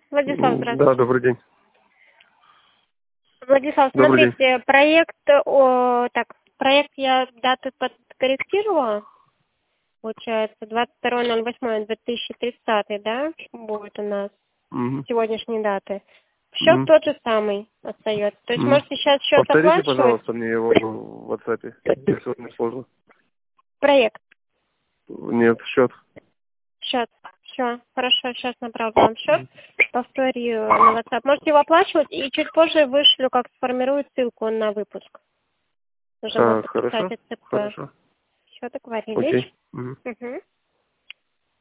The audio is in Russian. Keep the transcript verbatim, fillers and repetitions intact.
Владислав, М, здравствуйте. Да, добрый день. Владислав, Добрый день. смотрите, проект, о, так, проект я дату подкорректировала, получается, двадцать второе ноль восьмое две тысячи тридцатый, да, будет у нас Мгм. сегодняшней даты. Счет Мгм. тот же самый остается. То есть Мгм. можете сейчас счет Повторите, оплачивать. пожалуйста, мне его в WhatsApp, если не сложно. Проект, Нет, счет. счет. Все, хорошо, сейчас направлю вам счет. Повторю на WhatsApp. Можете его оплачивать и чуть позже вышлю, как сформирую ссылку на выпуск. Уже А, можно писать хорошо, ЦП. хорошо. Все, договорились. Окей. Мгм. Угу.